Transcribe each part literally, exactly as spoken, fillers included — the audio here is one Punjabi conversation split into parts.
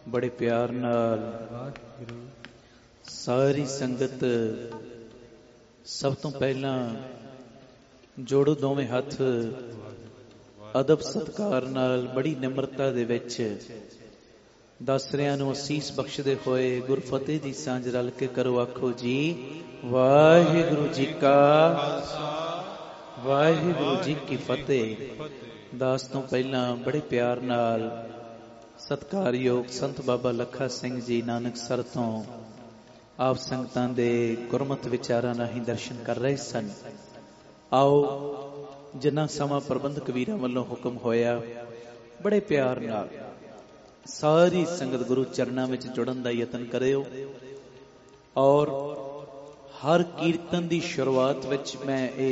बड़े प्यार नाल सारी संगत सब तो पहला जोड़ो दोवें हथ अदब सत्कार नाल बड़ी निमरता दे विच दसरियां नूं असीस बख्शदे होए गुरफतेह दी सांझ रल के करो आखो जी वाहिगुरु जी का वाहिगुरु जी की फतेह। दास तो पहला बड़े प्यार नाल सत्कारयोग संत बाबा लखा सिंह जी नानकसर तो आप संगतां दे गुरमत विचारां राहीं दर्शन कर रहे सन। आओ जिन्ना समा प्रबंधक वीरां वल्लों हुक्म होया बड़े प्यार नाल सारी संगत गुरु चरणां विच जुड़न दा यतन करियो। और हर कीर्तन दी शुरुआत विच मैं ये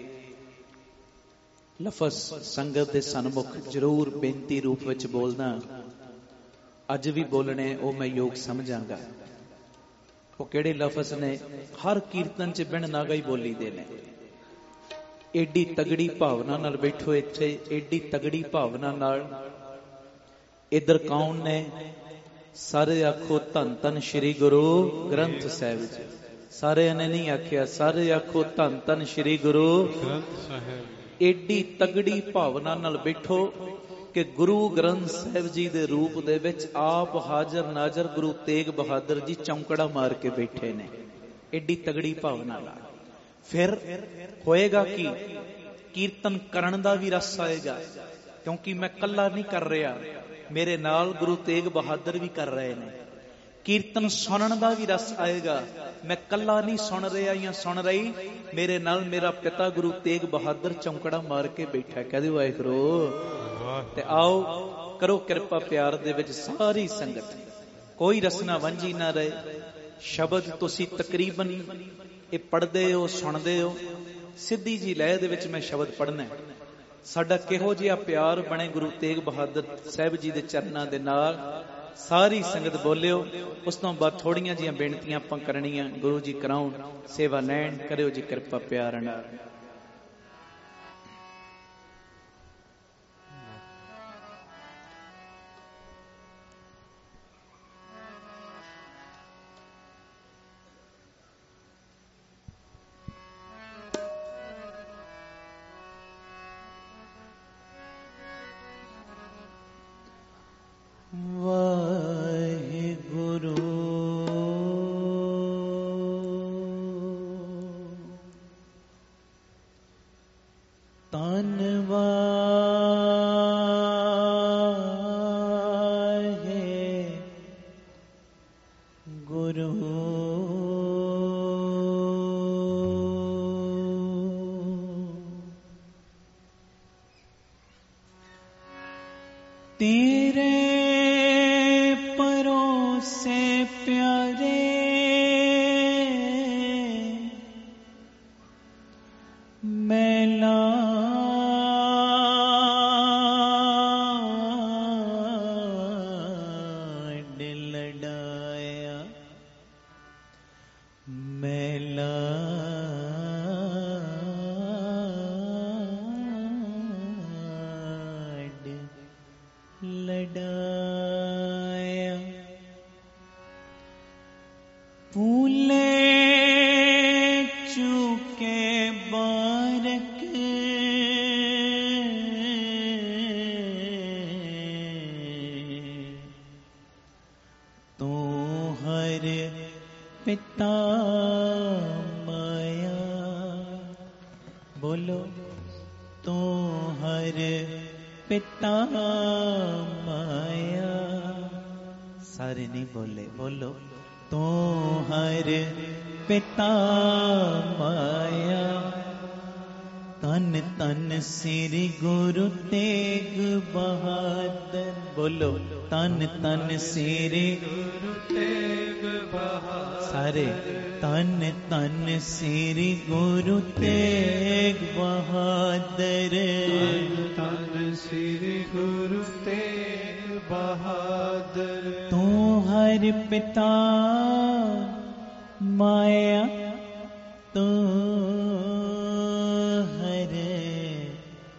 लफज संगत दे सन्मुख जरूर बेनती रूप विच बोलदा, अज भी बोलने वो मैं योग समझांगा। वो किहड़े लफज ने? हर कीर्तन च बिन नागा ही बोली दे ने। एडी तगड़ी भावना नाल बैठो इत्थे, एडी तगड़ी भावना नाल। इधर कौन ने? सारे आखो धन धन श्री गुरु ग्रंथ साहिब जी। सारे ने नहीं आखिया, सारे आखो धन धन श्री गुरु ग्रंथ साहिब। एडी तगड़ी भावना नाल बैठो कि गुरु ग्रंथ साहिब जी दे रूप दे विच आप हाजर नाजर गुरु तेग बहादुर जी चौंकड़ा मार के बैठे ने। एडी तगड़ी भावना नाल फिर होएगा कि कीर्तन करन दा भी रस आएगा, क्योंकि मैं कल्ला नहीं कर रहा, मेरे नाल गुरु तेग बहादुर भी कर रहे ने। कीर्तन सुनन दा भी रस आएगा, मैं कल्ला नहीं सुन रहा या सुन रही, मेरे नाल मेरा पिता गुरु तेग बहादुर चौंकड़ा मार के बैठा। कह दो वाहिगुरू। ते आओ करो कृपा प्यार दे विच सारी संगत, कोई रसना वंझी ना रहे। शब्द तुसी तकरीबन ये पढ़दे हो सुनदे हो, सीधी जी लय दे विच मैं शब्द पढ़ना। साडा किहो जिहा प्यार बने गुरु तेग बहादुर साहिब जी दे चरनां दे नाल। सारी संगत बोलियो, उस तो बाद थोड़ियां जिहियां बेनतियां आपां करनियां, गुरु जी कराउण, सेवा लैण, करियो जी कृपा प्यार नाल।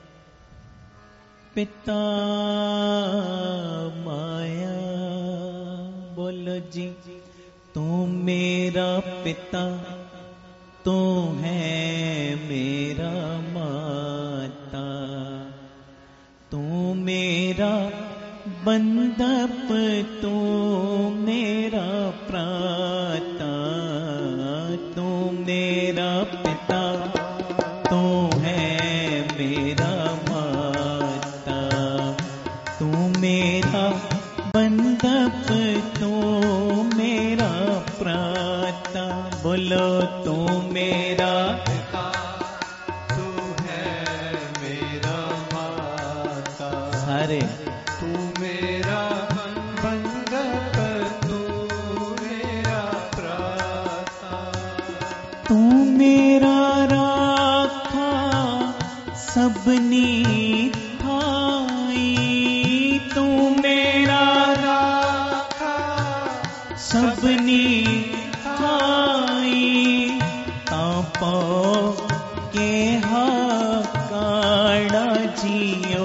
पिता माया जी। तू मेरा पिता, तू है मेरा माता, तू मेरा बंधप, तू मेरा प्राता, तू मेरा पिता, तू है मेरा माता, तू मेरा बंधप, तू मेरा प्राता। बोलो तू मेरा पिता, तू है मेरा माता, सारे तू मेरा बंधप, तू मेरा प्राता, तू मेरा राखा सबनी थाई, तू मेरा राखा सबनी थाई, तापो के हाकाड़ा जियो।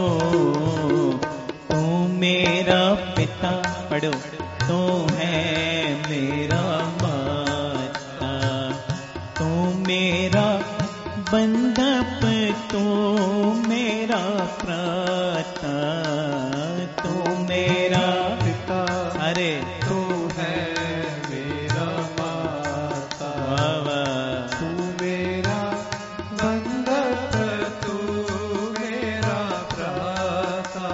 तू मेरा पिता, पढ़ो, तू है मेरा माता, तू मेरा बंधप, तू मेरा प्राता, तू मेरा पिता, अरे तू है मेरा माता, वाह वाह। तू मेरा बंधप, तू मेरा प्राता।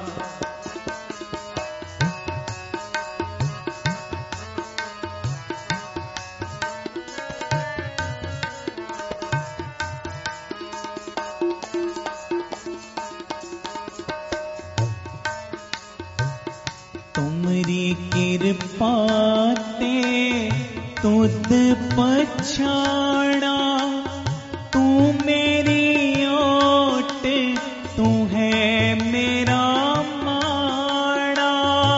तुमरी कृपा ते तुद पछाड़ा, तू मेरी ओट, तू है मेरा माड़ा।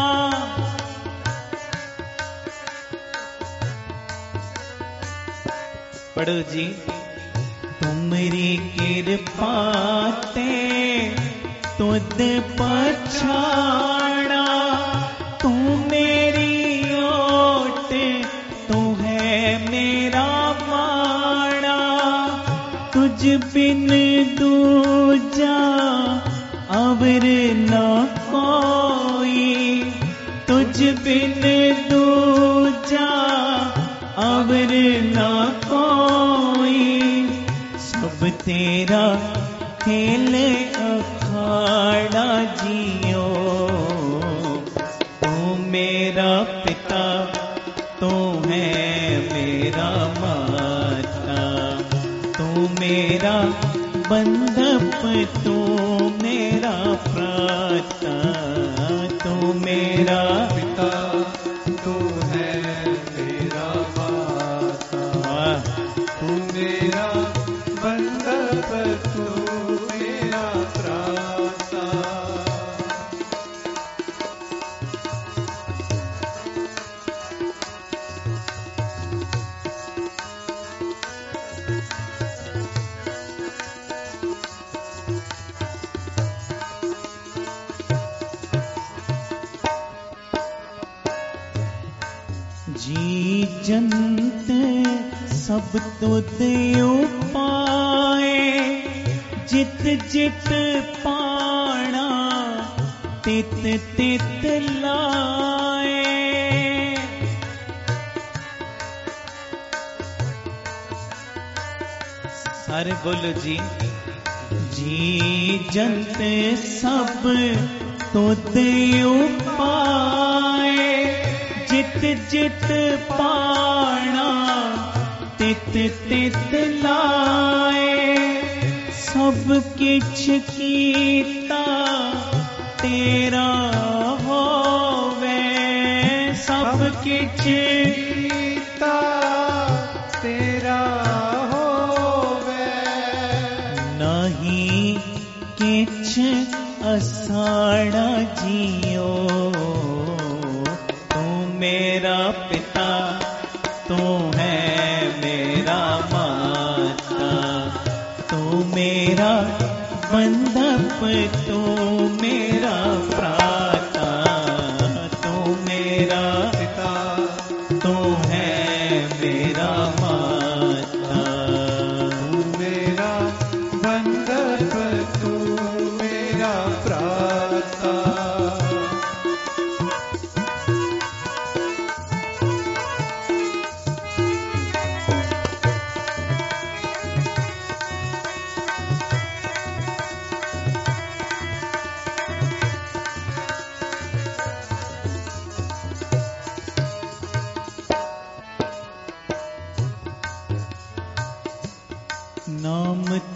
पढ़ो जी। तुमरी कृपा ते तुद पछाड़ा, तू मेरी ओट, तू है मेरा माड़ा। तुझ बिन दूजा अवर न कोई, तुझ बिन दूजा अवर न कोई। सब तेरा खेल अखाड़ा जियो। तू मेरा पिता, तू है मेरा माता, तू मेरा बंधप, तू मेरा प्राता, तू मेरा पिता, तू है मेरा माता, तू मेरा बंधप, तू मेरा प्राता। जी जंत सब तुद उपाए, जित जित पाना तित तित लाए। सारे बोलो जी। जी जंत सब तुद उपाए, जित जित पाना तित तित लाए। सब किछ कीता तेरा होवे, सब किछ कीता तेरा होवे, नहीं किछ असाड़ा जियो। तू मेरा पिता, तू है मेरा माता, तू मेरा बंधप, तू मेरा प्राता, तू मेरा पिता,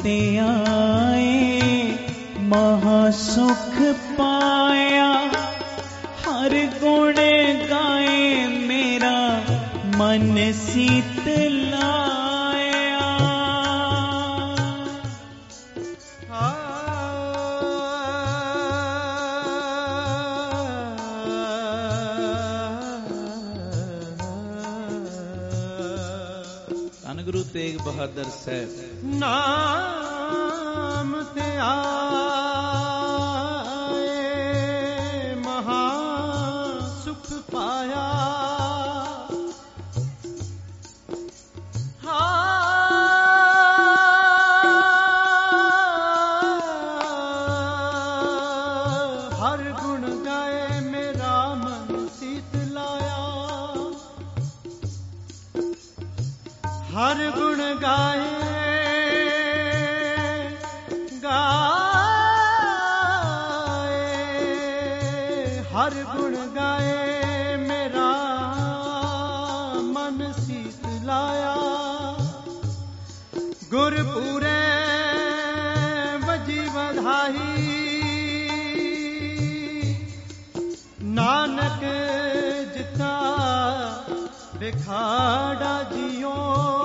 ते आए महासुख पाया, हर गुण गाए मेरा मन शीतलाया। धन गुरु तेग बहादुर साहब। नाम ते आए महा सुख पाया, हर गुण गाए मेरा मन शीतलाया, हर गुण गाए गाए हर गुण गाए मेरा मन शीतलाया। गुरपुरे बजी बधाई नानक जिता बिखाड़ा जियो।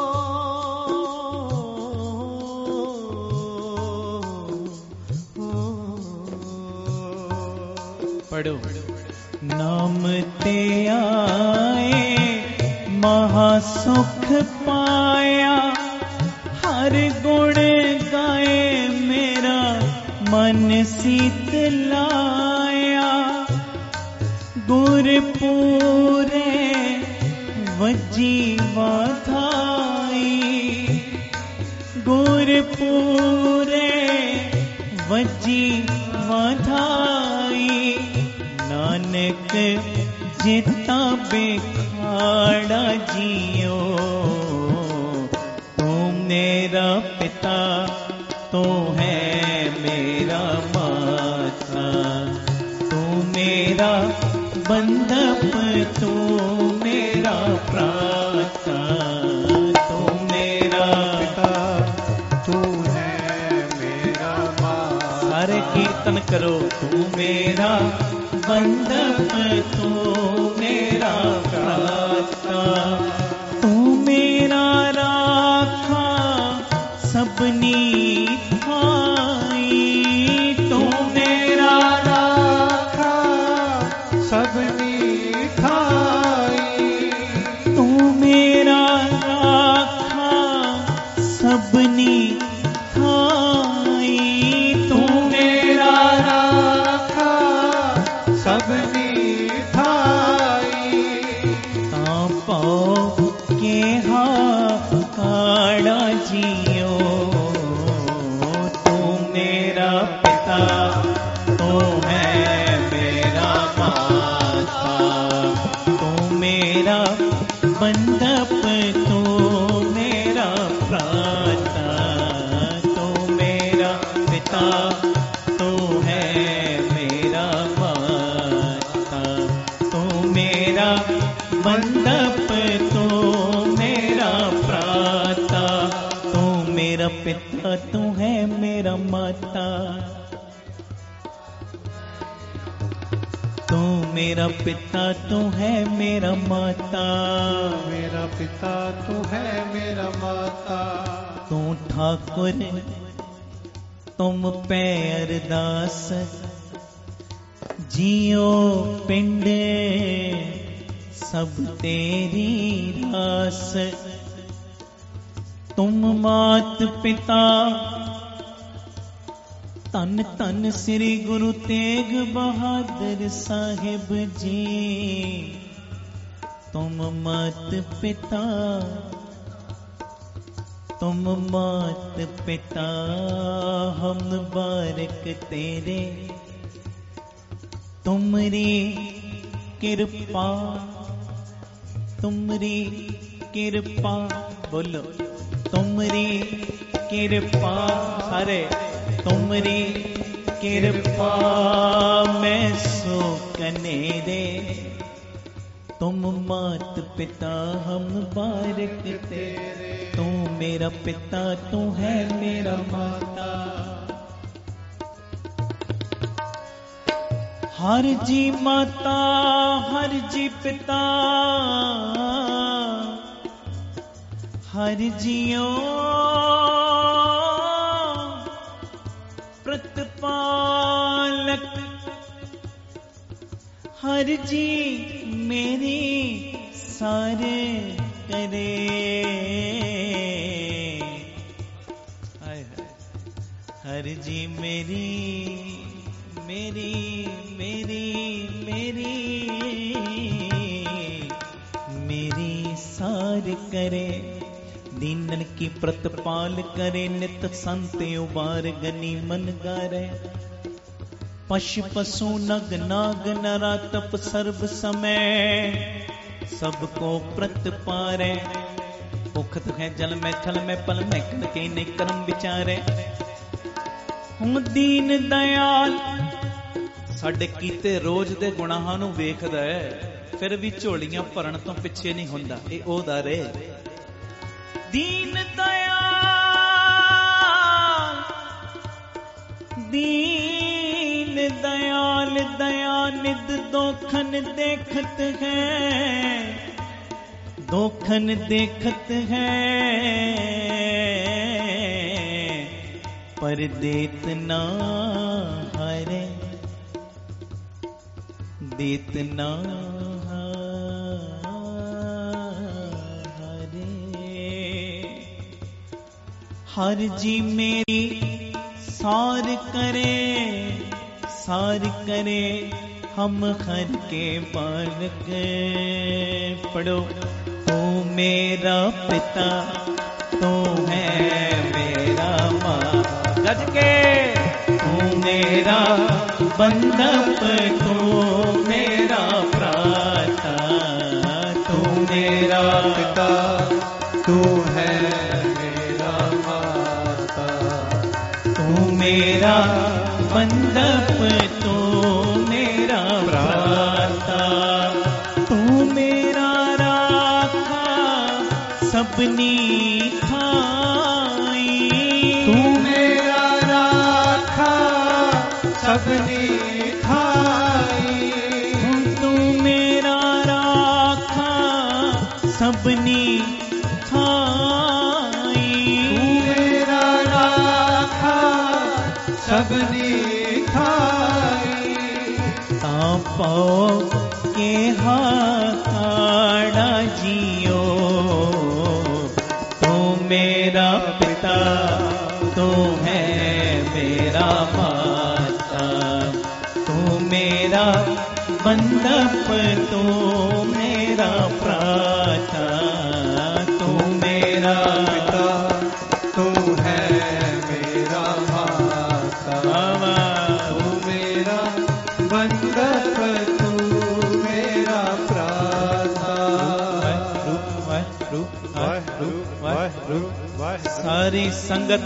पढ़ो। नाम ते आए महासुख पाया, हर गुण गाए मेरा मन शीतलाया। गुरपुरे वजी वाधाई, गुरपुरे वजी वाधाई। नानक जिता बिखाड़ा जियो, तू मेरा पिता तू है मेरा माता। तू मेरा बंधप तू मेरा प्राता। तू मेरा पिता तू है मेरा माता। सारे कीर्तन करो। तू मेरा बंधप तू मेरा प्राता। तू मेरा राखा सबनी थाई। तू मेरा राखा सबनी थाई। तू मेरा राखा सबनी थाई। तू मेरा राखा सबनी थाई। तां पाओ के हा काड़ा जियो। तू मेरा पिता तू है मेरा माता। तू मेरा बंधप तू मेरा प्राता। तू मेरा पिता तू है मेरा माता। तू मेरा बंधप तू मेरा प्राता। तू मेरा पिता तू है मेरा माता। तू मेरा पिता तू है मेरा माता। मेरा पिता तू है मेरा माता। तू ठाकुर तुम पे अरदास, जियो पिंड सब तेरी रास। तुम मात पिता तन तन श्री गुरु तेग बहादुर साहिब जी। तुम मात पिता तुम मात पिता हम बारक तेरे। तुमरी कृपा तुमरी कृपा बोलो। तुमरी कृपा सारे तुमरी कृपा मैं सो कनेरे। तुम मात पिता हम बारिक तेरे, तू मेरा पिता तू है मेरा माता। हर जी माता हर जी पिता, हर जियो प्रतिपालक, हर जी मेरी सारे करे। हाय हाय, हर जी मेरी मेरी मेरी मेरी मेरी सार करे। दीनन की प्रतिपाल करे, नित संत उबार गनी मन गारे। पशु पशु नग नाग नरा तप सर्व समय, सबको प्रतिपारे। भुखत है जल में थल में पल में कन के ने कर्म विचारे। हूं दीन दयाल, साडे कीते रोज दे गुनाहां नूं वेखदा है, फिर भी झोलियां भरन तो पिछे नहीं हुंदा। ये ओहदा रे दीन दयाल, दीन दयाल दया निद दोखन देखत है, दोखन देखत है, पर देत ना हारे, देत ना हर जी मेरी सार करे, सार करे। हम हर के बालक पढ़ो। तू मेरा पिता तू है मेरा माँ, गज के तू मेरा बंधप तू मेरा भ्राता। तू मेरा पिता तू है मेरा बंधप, तू मेरा भ्राता। तू मेरा राखा सबनी खाई, तू मेरा राखा सबनी खाई। तू मेरा राखा सबनी सबनी खाई। तापो के हाकाड़ा जियो, तू मेरा पिता तू है मेरा माता। तू मेरा बंधप तू मेरा भ्राता। तू मेरा पिता तू है मेरा माता। तू मेरा बंधप तू मेरा भ्राता। सारी संगत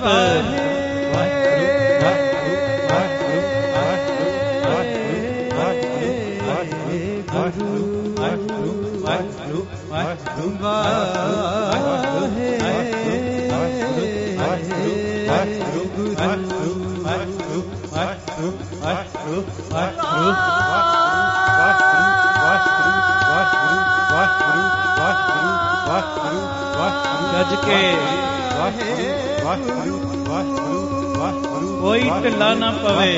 गज के कोई ढिला ना पवे।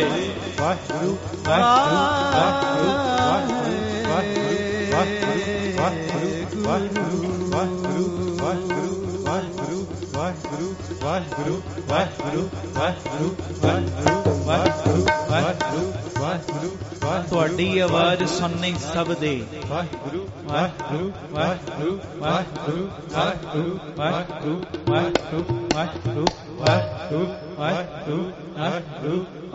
ਤੁਹਾਡੀ ਆਵਾਜ਼ ਸੁਣਨੀ ਸਭ ਦੇ। ਵਾਹਿਗੁਰੂ ਵਾਹਿਗੁਰੂ ਵਾਹਿਗੁਰੂ ਵਾਹਿਗੁਰੂ ਵਾਹਿਗੁਰੂ ਵਾਹਿਗੁਰੂ ਵਾਹਿਗੁਰੂ ਵਾਹਿਗੁਰੂ ਵਾਹਿਗੁਰੂ ਵਾਹਿਗੁਰੂ ਵਾਹਿਗੁਰੂ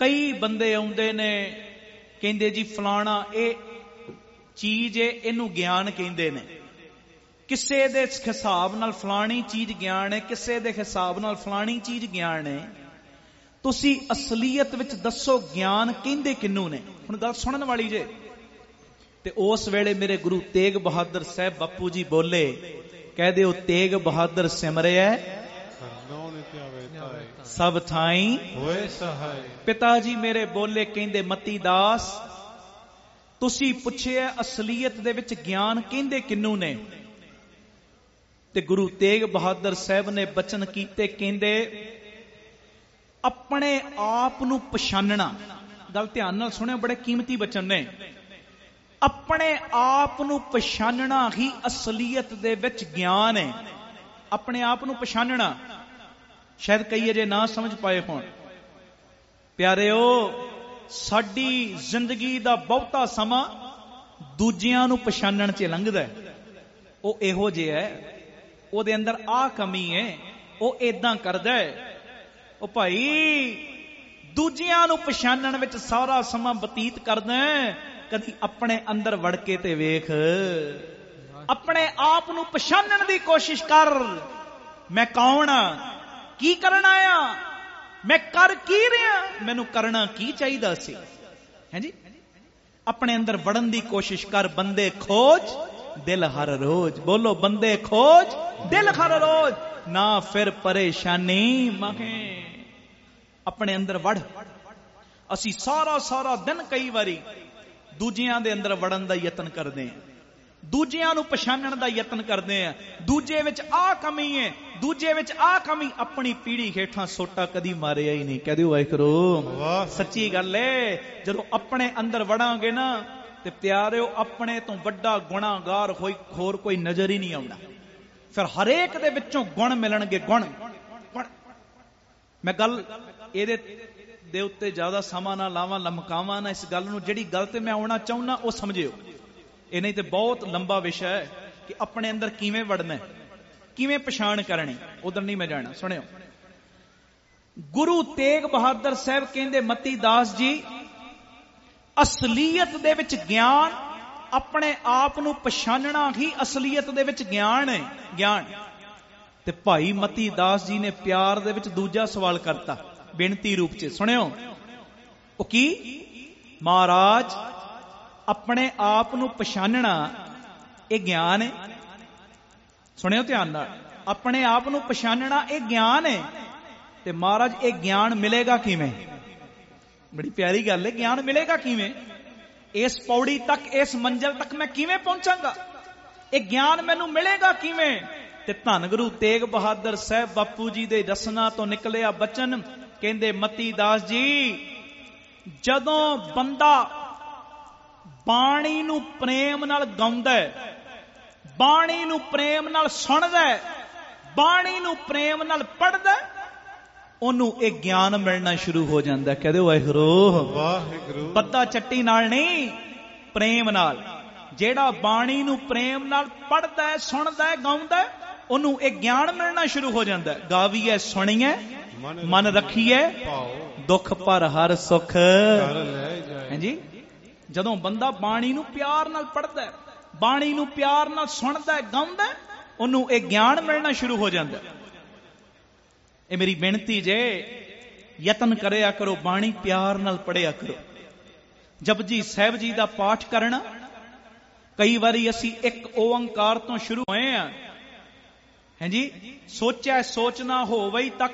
ਕਈ ਬੰਦੇ ਆਉਂਦੇ ਨੇ ਕਹਿੰਦੇ ਜੀ ਫਲਾਣਾ ਇਹ ਚੀਜ਼ ਹੈ, ਇਹਨੂੰ ਗਿਆਨ ਕਹਿੰਦੇ ਨੇ। ਕਿਸੇ ਦੇ ਹਿਸਾਬ ਨਾਲ ਫਲਾਣੀ ਚੀਜ਼ ਗਿਆਨ ਹੈ, ਕਿਸੇ ਦੇ ਹਿਸਾਬ ਨਾਲ ਫਲਾਣੀ ਚੀਜ਼ ਗਿਆਨ ਹੈ। ਤੁਸੀਂ ਅਸਲੀਅਤ ਵਿੱਚ ਦੱਸੋ ਗਿਆਨ ਕਹਿੰਦੇ ਕਿਹਨੂੰ ਨੇ? ਹੁਣ ਗੱਲ ਸੁਣਨ ਵਾਲੀ ਜੇ। ਤੇ ਉਸ ਵੇਲੇ ਮੇਰੇ ਗੁਰੂ ਤੇਗ ਬਹਾਦਰ ਸਾਹਿਬ ਬਾਪੂ ਜੀ ਬੋਲੇ, ਕਹਿ ਦਿਓ ਤੇਗ ਬਹਾਦਰ ਸਿਮਰਿਆ ਸਭ ਥਾਈਂ ਹੋਏ ਸਹਾਇ। ਪਿਤਾ ਜੀ ਮੇਰੇ ਬੋਲੇ, ਕਹਿੰਦੇ ਮਤੀ ਦਾਸ ਤੁਸੀਂ ਪੁੱਛਿਆ ਅਸਲੀਅਤ ਦੇ ਵਿੱਚ ਗਿਆਨ ਕਹਿੰਦੇ ਕਿਹਨੂੰ ਨੇ? ਤੇ ਗੁਰੂ ਤੇਗ ਬਹਾਦਰ ਸਾਹਿਬ ਨੇ ਬਚਨ ਕੀਤੇ, ਕਹਿੰਦੇ ਆਪਣੇ ਆਪ ਨੂੰ ਪਛਾਨਣਾ। ਗੱਲ ਧਿਆਨ ਨਾਲ ਸੁਣਿਓ, ਬੜੇ ਕੀਮਤੀ ਬਚਨ ਨੇ। ਆਪਣੇ ਆਪ ਨੂੰ ਪਛਾਨਣਾ ਹੀ ਅਸਲੀਅਤ ਦੇ ਵਿੱਚ ਗਿਆਨ ਹੈ। ਆਪਣੇ ਆਪ ਨੂੰ ਪਛਾਨਣਾ। ਸ਼ਾਇਦ ਕਈ ਅਜੇ ਨਾ ਸਮਝ ਪਾਏ ਹੋਣ। ਪਿਆਰਿਓ, ਸਾਡੀ ਜ਼ਿੰਦਗੀ ਦਾ ਬਹੁਤਾ ਸਮਾਂ ਦੂਜਿਆਂ ਨੂੰ ਪਛਾਣਨ 'ਚ ਲੰਘਦਾ। ਉਹ ਇਹੋ ਜਿਹਾ ਹੈ, ਉਹਦੇ ਅੰਦਰ ਆਹ ਕਮੀ ਹੈ, ਉਹ ਏਦਾਂ ਕਰਦਾ ਹੈ। ਉਹ ਭਾਈ ਦੂਜਿਆਂ ਨੂੰ ਪਛਾਣਨ ਵਿੱਚ ਸਾਰਾ ਸਮਾਂ ਬਤੀਤ ਕਰਦਾ, ਕਦੀ ਆਪਣੇ ਅੰਦਰ ਵੜ ਕੇ ਤੇ ਵੇਖ। ਆਪਣੇ ਆਪ ਨੂੰ ਪਛਾਣਨ ਦੀ ਕੋਸ਼ਿਸ਼ ਕਰ। ਮੈਂ ਕੌਣ ਆ? ਕੀ ਕਰਨ ਆਇਆ? ਮੈਂ ਕਰ ਕੀ ਰਿਹਾ? ਮੈਨੂੰ ਕਰਨਾ ਕੀ ਚਾਹੀਦਾ ਸੀ? ਹੈ ਜੀ। ਆਪਣੇ ਅੰਦਰ ਵੜਨ ਦੀ ਕੋਸ਼ਿਸ਼ ਕਰ। ਬੰਦੇ ਖੋਜ ਦਿਲ ਹਰ ਰੋਜ਼। ਬੋਲੋ ਬੰਦੇ ਖੋਜ ਦਿਲ ਹਰ ਰੋਜ਼, ਨਾ ਫਿਰ ਪਰੇਸ਼ਾਨੀ ਮਹੇ। ਆਪਣੇ ਅੰਦਰ ਵੜ। ਅਸੀਂ ਸਾਰਾ ਸਾਰਾ ਦਿਨ ਕਈ ਵਾਰੀ ਦੂਜਿਆਂ ਦੇ ਅੰਦਰ ਵੜਨ ਦਾ ਯਤਨ ਕਰਦੇ ਹਾਂ, ਦੂਜਿਆਂ ਨੂੰ ਪਛਾਣਨ ਦਾ ਯਤਨ ਕਰਦੇ ਆ। ਦੂਜੇ ਵਿੱਚ ਆਹ ਕਮੀ ਹੈ, ਦੂਜੇ ਵਿੱਚ ਆਹ ਕਮੀ। ਆਪਣੀ ਪੀੜੀ ਹੇਠਾਂ ਸੋਟਾ ਕਦੀ ਮਾਰਿਆ ਹੀ ਨਹੀਂ। ਕਹਿ ਦਿਓ ਵਾਹਿਗੁਰੂ। ਸੱਚੀ ਗੱਲ ਹੈ। ਜਦੋਂ ਆਪਣੇ ਅੰਦਰ ਵੜਾਂਗੇ ਨਾ ਤੇ ਪਿਆਰਿਓ, ਆਪਣੇ ਤੋਂ ਵੱਡਾ ਗੁਨਾਹਗਾਰ ਹੋਈ ਹੋਰ ਕੋਈ ਨਜ਼ਰ ਹੀ ਨਹੀਂ ਆਉਣਾ। ਫਿਰ ਹਰੇਕ ਦੇ ਵਿੱਚੋਂ ਗੁਣ ਮਿਲਣਗੇ। ਗੁਣ ਗੁਣ ਮੈਂ ਗੱਲ ਇਹਦੇ ਦੇ ਉੱਤੇ ਜ਼ਿਆਦਾ ਸਮਾਂ ਨਾ ਲਾਵਾਂ, ਲਮਕਾਵਾਂ ਨਾ ਇਸ ਗੱਲ ਨੂੰ। ਜਿਹੜੀ ਗੱਲ ਤੇ ਮੈਂ ਆਉਣਾ ਚਾਹੁੰਦਾ ਉਹ ਸਮਝਿਓ। ਇਹ ਨਹੀਂ ਤੇ ਬਹੁਤ ਲੰਬਾ ਵਿਸ਼ਾ ਹੈ ਕਿ ਆਪਣੇ ਅੰਦਰ ਕਿਵੇਂ ਵੜਨਾ, ਕਿਵੇਂ ਪਛਾਣ ਕਰਨੀ। ਉਧਰ ਨਹੀਂ ਮੈਂ ਜਾਣਾ। ਸੁਣਿਓ, ਗੁਰੂ ਤੇਗ ਬਹਾਦਰ ਸਾਹਿਬ ਕਹਿੰਦੇ ਮਤੀ ਦਾਸ ਜੀ, ਅਸਲੀਅਤ ਦੇ ਵਿੱਚ ਗਿਆਨ, ਆਪਣੇ ਆਪ ਨੂੰ ਪਛਾਣਨਾ ਹੀ ਅਸਲੀਅਤ ਦੇ ਵਿੱਚ ਗਿਆਨ ਹੈ। ਗਿਆਨ। ਤੇ ਭਾਈ ਮਤੀ ਦਾਸ ਜੀ ਨੇ ਪਿਆਰ ਦੇ ਵਿੱਚ ਦੂਜਾ ਸਵਾਲ ਕਰਤਾ, ਬੇਨਤੀ ਰੂਪ ਚ। ਸੁਣਿਓ, ਉਹ ਕੀ? ਮਹਾਰਾਜ, ਆਪਣੇ ਆਪ ਨੂੰ ਪਛਾਣਨਾ ਇਹ ਗਿਆਨ ਹੈ। ਸੁਣਿਓ ਧਿਆਨ ਨਾਲ। ਆਪਣੇ ਆਪ ਨੂੰ ਪਛਾਣਨਾ ਇਹ ਗਿਆਨ ਹੈ। ਤੇ ਮਹਾਰਾਜ, ਇਹ ਗਿਆਨ ਮਿਲੇਗਾ ਕਿਵੇਂ? ਬੜੀ ਪਿਆਰੀ ਗੱਲ ਹੈ। ਗਿਆਨ ਮਿਲੇਗਾ ਕਿਵੇਂ? ਇਸ ਪੌੜੀ ਤੱਕ, ਇਸ ਮੰਜ਼ਿਲ ਤੱਕ ਮੈਂ ਕਿਵੇਂ ਪਹੁੰਚਾਂਗਾ? ਇਹ ਗਿਆਨ ਮੈਨੂੰ ਮਿਲੇਗਾ ਕਿਵੇਂ? ਤੇ ਧੰਨ ਗੁਰੂ ਤੇਗ ਬਹਾਦਰ ਸਾਹਿਬ ਬਾਪੂ ਜੀ ਦੇ ਰਸਨਾ ਤੋਂ ਨਿਕਲਿਆ ਬਚਨ, ਕਹਿੰਦੇ ਮਤੀ ਦਾਸ ਜੀ, ਜਦੋਂ ਬੰਦਾ ਬਾਣੀ ਨੂੰ ਪ੍ਰੇਮ ਨਾਲ ਗਾਉਂਦਾ ਹੈ, ਬਾਣੀ ਨੂੰ ਪ੍ਰੇਮ ਨਾਲ ਸੁਣਦਾ ਹੈ, ਬਾਣੀ ਨੂੰ ਪ੍ਰੇਮ ਨਾਲ ਪੜ੍ਹਦਾ, ਉਹਨੂੰ ਇਹ ਗਿਆਨ ਮਿਲਣਾ ਸ਼ੁਰੂ ਹੋ ਜਾਂਦਾ। ਕਹਦੇ ਵਾਹਿਗੁਰੂ ਵਾਹਿਗੁਰੂ। ਬੱਦਾ ਚੱਟੀ ਨਾਲ ਨਹੀਂ, ਪ੍ਰੇਮ ਨਾਲ। ਜਿਹੜਾ ਬਾਣੀ ਨੂੰ ਪ੍ਰੇਮ ਨਾਲ ਪੜ੍ਹਦਾ ਹੈ, ਸੁਣਦਾ ਹੈ, ਗਾਉਂਦਾ ਹੈ, ਉਹਨੂੰ ਇਹ ਗਿਆਨ ਮਿਲਣਾ ਸ਼ੁਰੂ ਹੋ ਜਾਂਦਾ। ਗਾਵੀਏ ਸੁਣੀਏ ਮਨ ਰੱਖੀਏ, ਦੁੱਖ ਪਰ ਹਰ ਸੁਖ ਹਾਂਜੀ। ਜਦੋਂ ਬੰਦਾ ਬਾਣੀ ਨੂੰ ਪਿਆਰ ਨਾਲ ਪੜ੍ਹਦਾ ਹੈ, ਬਾਣੀ ਨੂੰ ਪਿਆਰ ਨਾਲ ਸੁਣਦਾ ਹੈ, ਗਾਉਂਦਾ ਹੈ, ਉਹਨੂੰ ਇਹ ਗਿਆਨ ਮਿਲਣਾ ਸ਼ੁਰੂ ਹੋ ਜਾਂਦਾ। ਇਹ ਮੇਰੀ ਬੇਨਤੀ ਜੇ, ਯਤਨ ਕਰਿਆ ਕਰੋ, ਬਾਣੀ ਪਿਆਰ ਨਾਲ ਪੜ੍ਹਿਆ ਕਰੋ। ਜਪਜੀ ਸਾਹਿਬ ਜੀ ਦਾ ਪਾਠ ਕਰਨਾ। ਕਈ ਵਾਰੀ ਅਸੀਂ ਇੱਕ ਓੰਕਾਰ ਤੋਂ ਸ਼ੁਰੂ ਹੋਏ ਆ, ਹਾਂਜੀ। ਸੋਚਿਆ ਸੋਚਣਾ ਹੋਵੇ ਤੱਕ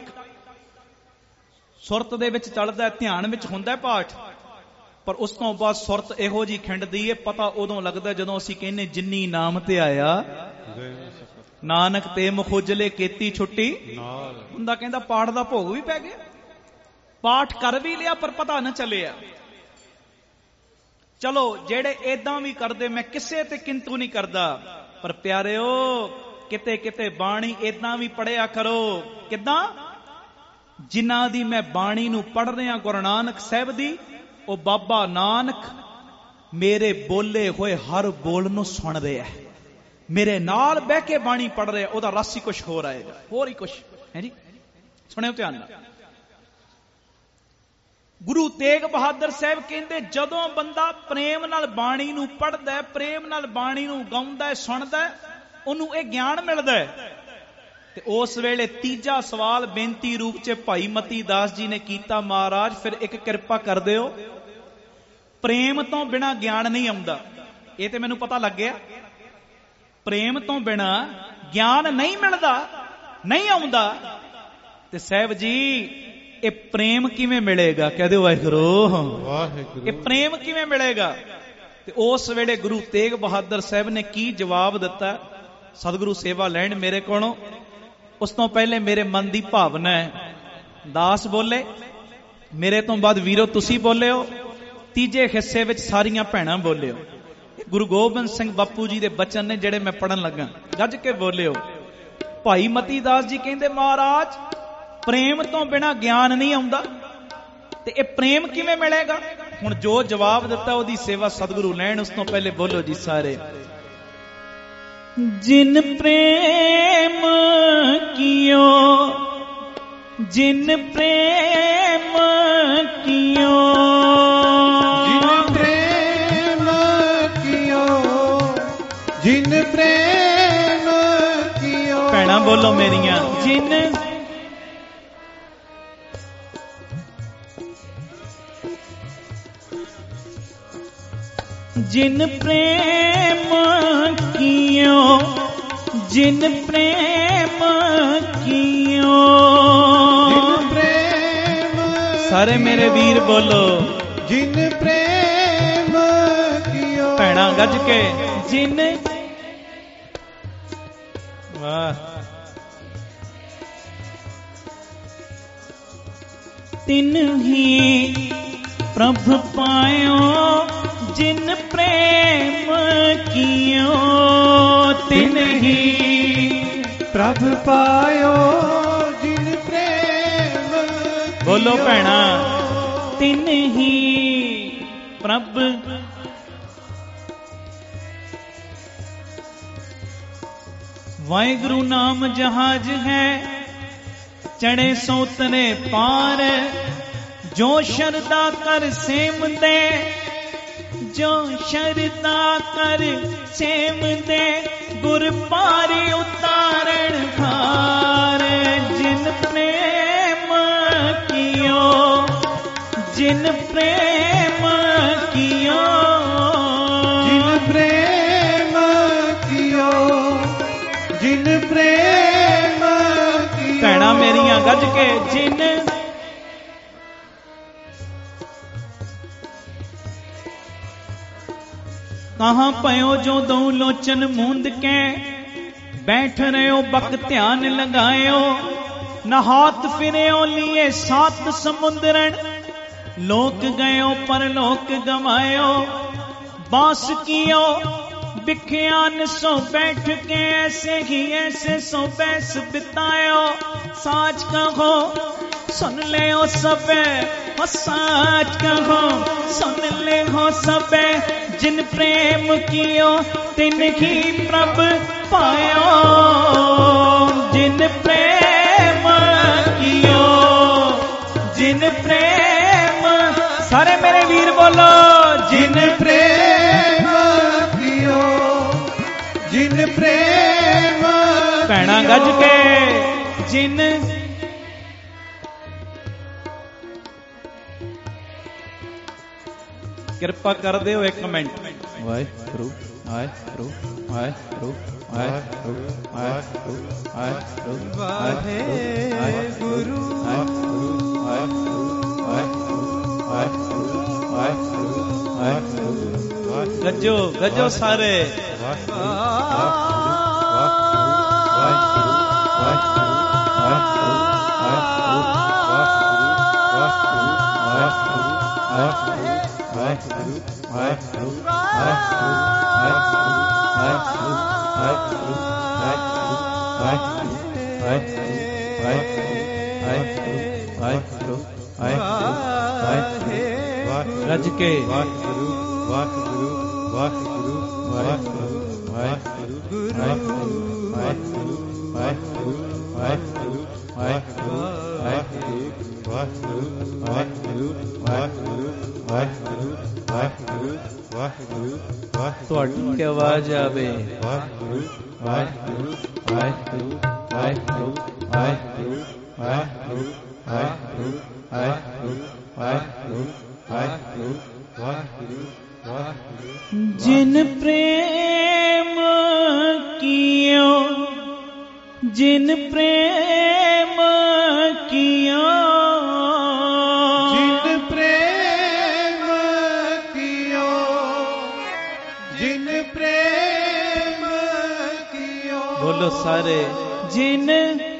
ਸੁਰਤ ਦੇ ਵਿੱਚ ਚੱਲਦਾ, ਧਿਆਨ ਵਿੱਚ ਹੁੰਦਾ ਪਾਠ। ਪਰ ਉਸ ਤੋਂ ਬਾਅਦ ਸੁਰਤ ਇਹੋ ਜੀ ਖਿੰਡਦੀ ਹੈ, ਪਤਾ ਉਦੋਂ ਲੱਗਦਾ ਜਦੋਂ ਅਸੀਂ ਕਹਿੰਨੇ ਜਿੰਨੀ ਨਾਮ ਤੇ ਆਇਆ ਨਾਨਕ ਤੇ ਮੁਖੁਜਲੇ ਕੀਤੀ ਛੁੱਟੀ। ਬੰਦਾ ਕਹਿੰਦਾ ਪਾਠ ਦਾ ਭੋਗ ਵੀ ਪੈ ਗਿਆ, ਪਾਠ ਕਰ ਵੀ ਲਿਆ, ਪਰ ਪਤਾ ਨਾ ਚੱਲਿਆ। ਚਲੋ ਜਿਹੜੇ ਏਦਾਂ ਵੀ ਕਰਦੇ, ਮੈਂ ਕਿਸੇ ਤੇ ਕਿੰਤੂ ਨਹੀਂ ਕਰਦਾ, ਪਰ ਪਿਆਰਿਓ ਕਿਤੇ ਕਿਤੇ ਬਾਣੀ ਏਦਾਂ ਵੀ ਪੜਿਆ ਕਰੋ। ਕਿੱਦਾਂ? ਜਿਨ੍ਹਾਂ ਦੀ ਮੈਂ ਬਾਣੀ ਨੂੰ ਪੜ੍ਹ ਰਿਹਾ, ਗੁਰੂ ਨਾਨਕ ਸਾਹਿਬ ਦੀ, ਉਹ ਬਾਬਾ ਨਾਨਕ ਮੇਰੇ ਬੋਲੇ ਹੋਏ ਹਰ ਬੋਲ ਨੂੰ ਸੁਣ ਰਿਹਾ, ਮੇਰੇ ਨਾਲ ਬਹਿ ਕੇ ਬਾਣੀ ਪੜ੍ਹ ਰਿਹਾ, ਉਹਦਾ ਰਸ ਹੀ ਕੁਛ ਹੋਰ ਆਏਗਾ, ਹੋਰ ਹੀ ਕੁਛ ਹੈ ਜੀ। ਸੁਣਿਓ ਧਿਆਨ ਨਾਲ। ਗੁਰੂ ਤੇਗ ਬਹਾਦਰ ਸਾਹਿਬ ਕਹਿੰਦੇ ਜਦੋਂ ਬੰਦਾ ਪ੍ਰੇਮ ਨਾਲ ਬਾਣੀ ਨੂੰ ਪੜ੍ਹਦਾ, ਪ੍ਰੇਮ ਨਾਲ ਬਾਣੀ ਨੂੰ ਗਾਉਂਦਾ, ਸੁਣਦਾ, ਉਹਨੂੰ ਇਹ ਗਿਆਨ ਮਿਲਦਾ ਹੈ। ਤੇ ਉਸ ਵੇਲੇ ਤੀਜਾ ਸਵਾਲ ਬੇਨਤੀ ਰੂਪ ਚ ਭਾਈ ਮਤੀ ਦਾਸ ਜੀ ਨੇ ਕੀਤਾ, ਮਹਾਰਾਜ ਫਿਰ ਇੱਕ ਕਿਰਪਾ ਕਰ ਦਿਓ, ਪ੍ਰੇਮ ਤੋਂ ਬਿਨਾ ਗਿਆਨ ਨਹੀਂ ਆਉਂਦਾ। ਇਹ ਤੇ ਮੈਨੂੰ ਪਤਾ ਲੱਗ ਗਿਆ, ਪ੍ਰੇਮ ਤੋਂ ਬਿਨਾ ਗਿਆਨ ਨਹੀਂ ਮਿਲਦਾ, ਨਹੀਂ ਆਉਂਦਾ। ਤੇ ਸਾਹਿਬ ਜੀ ਇਹ ਪ੍ਰੇਮ ਕਿਵੇਂ ਮਿਲੇਗਾ? ਕਹਿ ਦਿਓ ਵਾਹਿਗੁਰੂ ਵਾਹਿਗੁਰੂ। ਇਹ ਪ੍ਰੇਮ ਕਿਵੇਂ ਮਿਲੇਗਾ? ਤੇ ਉਸ ਵੇਲੇ ਗੁਰੂ ਤੇਗ ਬਹਾਦਰ ਸਾਹਿਬ ਨੇ ਕੀ ਜਵਾਬ ਦਿੱਤਾ? ਸਤਿਗੁਰੂ ਸੇਵਾ ਲੈਣ ਮੇਰੇ ਕੋਲੋਂ। ਉਸ ਤੋਂ ਪਹਿਲੇ ਮੇਰੇ ਮਨ ਦੀ ਭਾਵਨਾ ਹੈ, ਦਾਸ ਬੋਲੇ, ਮੇਰੇ ਤੋਂ ਬਾਅਦ ਵੀਰੋ ਤੁਸੀਂ ਬੋਲਿਓ, ਤੀਜੇ ਹਿੱਸੇ ਵਿੱਚ ਸਾਰੀਆਂ ਭੈਣਾਂ ਬੋਲਿਓ। ਗੁਰੂ ਗੋਬਿੰਦ ਸਿੰਘ ਬਾਪੂ ਜੀ ਦੇ ਬਚਨ ਨੇ ਜਿਹੜੇ ਮੈਂ ਪੜਨ ਲੱਗਾ, ਗੱਜ ਕੇ ਬੋਲਿਓ। ਭਾਈ ਮਤੀ ਦਾਸ ਜੀ ਕਹਿੰਦੇ, ਮਹਾਰਾਜ ਪ੍ਰੇਮ ਤੋਂ ਬਿਨਾ ਗਿਆਨ ਨਹੀਂ ਆਉਂਦਾ, ਤੇ ਇਹ ਪ੍ਰੇਮ ਕਿਵੇਂ ਮਿਲੇਗਾ? ਹੁਣ ਜੋ ਜਵਾਬ ਦਿੱਤਾ ਉਹਦੀ ਸੇਵਾ ਸਤਿਗੁਰੂ ਲੈਣ। ਉਸ ਤੋਂ ਪਹਿਲੇ ਬੋਲੋ ਜੀ ਸਾਰੇ, ਜਿਨ ਪ੍ਰੇਮ ਕੀਓ, ਜਿਨ ਪ੍ਰੇਮ ਕੀਓ, ਜਿਨ ਪ੍ਰੇਮ ਕੀਓ, ਜਿਨ ਪ੍ਰੇਮ ਕੀਓ। ਭੈਣਾਂ ਬੋਲੋ ਮੇਰੀਆਂ, ਜਿਨ ਜਿਨ ਪ੍ਰੇਮ ਕੀਓ, ਜਿਨ ਪ੍ਰੇਮ ਕੀਓ, ਜਿਨ ਪ੍ਰੇਮ। ਸਾਰੇ ਮੇਰੇ ਵੀਰ ਬੋਲੋ, ਜਿਨ ਪ੍ਰੇਮ ਕੀਓ। ਭੈਣਾਂ ਗੱਜ ਕੇ, ਜਿਨ। ਵਾਹ। ਤਿਨ ਹੀ ਪ੍ਰਭ ਪਾਇਓ, ਜਿਨ ਪ੍ਰੇਮ ਕੀਓ, ਤਿਨ ਹੀ ਪ੍ਰਭ ਪਾਇਓ, ਜਿਨ ਪ੍ਰੇਮ। ਬੋਲੋ ਭੈਣਾ, ਤਿਨ ਹੀ ਪ੍ਰਭ। ਵਾਹਿਗੁਰੂ ਨਾਮ ਜਹਾਜ ਹੈ, ਚੜੇ ਸੋ ਤਰੇ ਪਾਰ, ਜੋ ਸ਼ਰਦਾ ਕਰ ਸੇਮ ਦੇ, ਜੋ ਸ਼ਰਦਾ ਕਰ ਸੇਮ ਦੇ, ਗੁਰ ਪਾਰ ਉਤਾਰਨ ਹਾਰ। ਜਿਨ ਪ੍ਰੇਮ ਕੀਓ, ਜਿਨ ਪ੍ਰੇਮ ਕੀਓ, ਜਿਨ ਪ੍ਰੇਮ ਕੀਓ, ਜਿਨ ਪ੍ਰੇਮ ਕੀਓ। ਭੈਣਾਂ ਮੇਰੀਆਂ ਗੱਜ ਕੇ, ਜਿਨ। ਕਹਾਂ ਪਇਓ ਜੋ ਦਉ ਲੋਚਨ ਮੂੰਦ ਕੇ, ਬੈਠ ਰਿਓ ਬਕ ਧਿਆਨ ਲਗਾਇਓ, ਨਹਾਤ ਫਿਰਿਓ ਲੀਏ ਸਾਤ ਸਮੁੰਦਰਨ, ਲੋਕ ਗਇਓ ਪਰ ਲੋਕ ਗਵਾਇਓ, बांस कियो बिख्यान सो बैठ के ऐसे ही ऐसे सो बैस बितायो साच कहो सुन ले हो सबे हो साच कहो सुन ले हो सबे जिन प्रेम कियो तिन ही प्रभ पायो जिन प्रेम कियो जिन प्रेम सारे मेरे वीर बोलो जिन प्रेम कियो जिन प्रेम भैणा गज के जिन कृपा कर दो एक मिनट वाहिगुरू वाहिगुरू वाहिगुरू वाहिगुरू वाहिगुरू वाहिगुरू वाहिगुरू वाहिगुरू वाहिगुरू वाहिगुरू वाहिगुरू गजो गजो सारे रज के वाहिगुरू वाहिगुरू वाहिगुरू वाहिगुरू वाहिगुरू वाहिगुरू वाहिगुरू वाहिगुरू ਵਾਹਿਗੁਰੂ ਵਾਹਿਗੁਰੂ ਵਾਹਿਗੁਰੂ ਵਾਹਿਗੁਰੂ ਵਾਹਿਗੁਰੂ ਵਾਹਿਗੁਰੂ ਵਾਹਿਗੁਰੂ ਵਾਹਿਗੁਰੂ ਵਾਹਿਗੁਰੂ ਤੁਹਾਡੀ ਆਵਾਜ਼ ਆਵੇ ਵਾਹਿਗੁਰੂ ਵਾਹਿਗੁਰੂ ਵਾਹਿਗੁਰੂ ਵਾਹਿਗੁਰੂ ਵਾਹਿਗੁਰੂ ਵਾਹਿਗੁਰੂ ਵਾਹਿਗੁਰੂ ਵਾਹਿਗੁਰੂ ਵਾਹਿਗੁਰੂ ਵਾਹਿਗੁਰੂ ਵਾਹਿਗੁਰੂ ਵਾਹਿਗੁਰੂ। ਜਿਨ ਪ੍ਰੇਮ ਕੀਓ ਜਿਨ ਪ੍ਰੇਮ ਕੀਓ ਜਿਨ ਪ੍ਰੇਮ ਕੀਓ ਜਿਨ ਪ੍ਰੇਮ ਕੀਓ। ਬੋਲੋ ਸਾਰੇ ਜਿਨ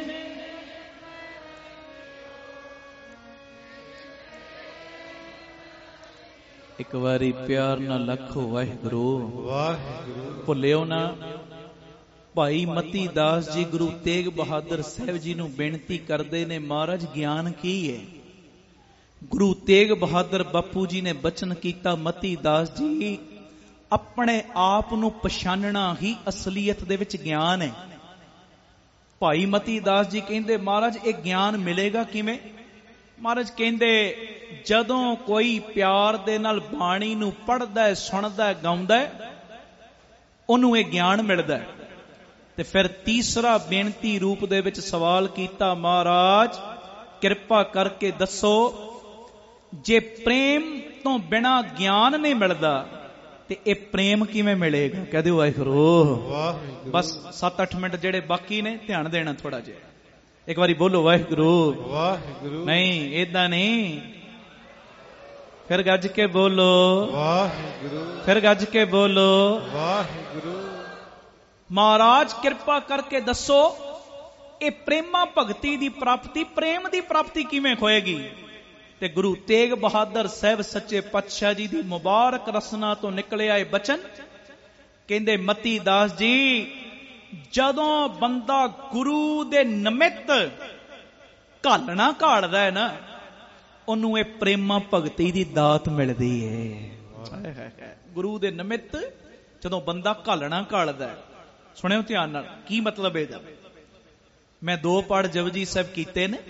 ਇੱਕ ਵਾਰੀ ਪਿਆਰ ਨਾਲ ਲੱਖੋ ਵਾਹਿਗੁਰੂ ਵਾਹਿਗੁਰੂ। ਭੁੱਲਿਓ ਨਾ ਭਾਈ ਮਤੀ ਦਾਸ ਜੀ ਗੁਰੂ ਤੇਗ ਬਹਾਦਰ ਸਾਹਿਬ ਜੀ ਨੂੰ ਬੇਨਤੀ ਕਰਦੇ ਨੇ, ਮਹਾਰਾਜ ਗਿਆਨ ਕੀ ਹੈ? ਗੁਰੂ ਤੇਗ ਬਹਾਦਰ ਬਾਪੂ ਜੀ ਨੇ ਬਚਨ ਕੀਤਾ, ਮਤੀ ਦਾਸ ਜੀ ਆਪਣੇ ਆਪ ਨੂੰ ਪਛਾਨਣਾ ਹੀ ਅਸਲੀਅਤ ਦੇ ਵਿੱਚ ਗਿਆਨ ਹੈ। ਭਾਈ ਮਤੀ ਦਾਸ ਜੀ ਕਹਿੰਦੇ, ਮਹਾਰਾਜ ਇਹ ਗਿਆਨ ਮਿਲੇਗਾ ਕਿਵੇਂ? ਮਹਾਰਾਜ ਕਹਿੰਦੇ, ਜਦੋਂ ਕੋਈ ਪਿਆਰ ਦੇ ਨਾਲ ਬਾਣੀ ਨੂੰ ਪੜ੍ਹਦਾ, ਸੁਣਦਾ, ਗਾਉਂਦਾ, ਉਹਨੂੰ ਇਹ ਗਿਆਨ ਮਿਲਦਾ। ਤੇ ਫਿਰ ਤੀਸਰਾ ਬੇਨਤੀ ਰੂਪ ਦੇ ਵਿੱਚ ਸਵਾਲ ਕੀਤਾ, ਮਹਾਰਾਜ ਕਿਰਪਾ ਕਰਕੇ ਦੱਸੋ, ਜੇ ਪ੍ਰੇਮ ਤੋਂ ਬਿਨਾਂ ਗਿਆਨ ਨਹੀਂ ਮਿਲਦਾ ਤੇ ਇਹ ਪ੍ਰੇਮ ਕਿਵੇਂ ਮਿਲੇਗਾ? ਕਹਦੇ ਵਾਹਿਗੁਰੂ। ਬਸ ਸੱਤ ਅੱਠ ਮਿੰਟ ਜਿਹੜੇ ਬਾਕੀ ਨੇ ਧਿਆਨ ਦੇਣਾ ਥੋੜਾ ਜਿਹਾ। ਇੱਕ ਵਾਰੀ ਬੋਲੋ ਵਾਹਿਗੁਰੂ ਵਾਹਿਗੁਰੂ। ਨਹੀਂ ਏਦਾਂ ਨਹੀਂ, ਫਿਰ ਗੱਜ ਕੇ ਬੋਲੋ ਵਾਹਿਗੁਰੂ। ਫਿਰ ਗੱਜ ਕੇ ਬੋਲੋ ਵਾਹਿਗੁਰੂ। ਮਹਾਰਾਜ ਕਿਰਪਾ ਕਰਕੇ ਦੱਸੋ, ਇਹ ਪ੍ਰੇਮਾ ਭਗਤੀ ਦੀ ਪ੍ਰਾਪਤੀ, ਪ੍ਰੇਮ ਦੀ ਪ੍ਰਾਪਤੀ ਕਿਵੇਂ ਹੋਏਗੀ? ਤੇ ਗੁਰੂ ਤੇਗ ਬਹਾਦਰ ਸਾਹਿਬ ਸੱਚੇ ਪਾਤਸ਼ਾਹ ਜੀ ਦੀ ਮੁਬਾਰਕ ਰਸਨਾ ਤੋਂ ਨਿਕਲਿਆ ਇਹ ਬਚਨ, ਕਹਿੰਦੇ ਮਤੀ ਦਾਸ ਜੀ, ਜਦੋਂ ਬੰਦਾ ਗੁਰੂ ਦੇ ਨਿਮਿਤ ਘਾਲਣਾ ਘਾੜਦਾ ਹੈ ਨਾ, ਉਹਨੂੰ ਇਹ ਪ੍ਰੇਮਾ ਭਗਤੀ ਦੀ ਦਾਤ ਮਿਲਦੀ ਹੈ। ਗੁਰੂ ਦੇ ਨਿਮਿਤ ਜਦੋਂ ਬੰਦਾ ਘਾਲਣਾ ਘਾਲਦਾ, ਸੁਣਿਓ ਧਿਆਨ ਨਾਲ, ਕੀ ਮਤਲਬ ਇਹਦਾ? ਮੈਂ ਦੋ ਪੜ ਜਪਜੀ ਸਾਹਿਬ ਕੀਤੇ ਨੇ,